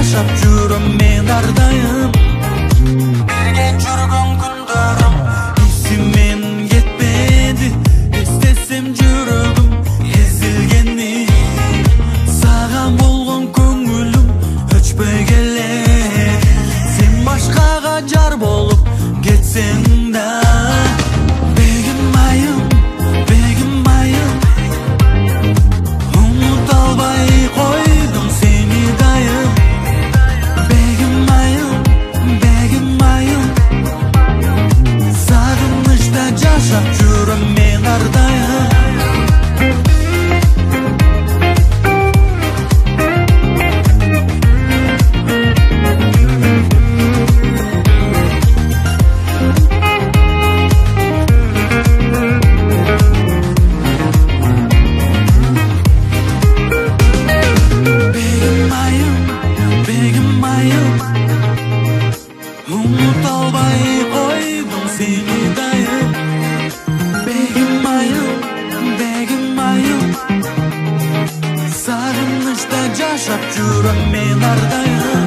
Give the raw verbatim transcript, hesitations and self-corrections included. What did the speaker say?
жашап жүрөм мен ардайым. Бирге жүргөн күндөрүм эсимен кетпеди, эстесем жүрөгүм эзилгени. Сага болгон көңүлүм өчпөй келет, сен башкага жар болуп кетсең да. Бегим айым, бегим айым, унута албай койдум сени дайым. Бегим айым, бегим айым, сагынычта жашап жүрөм мен ардайым. Unuta alбай койдум сени дайым. Бегим айым, бегим айым, сагынычта жашап жүрөм мен ардайым.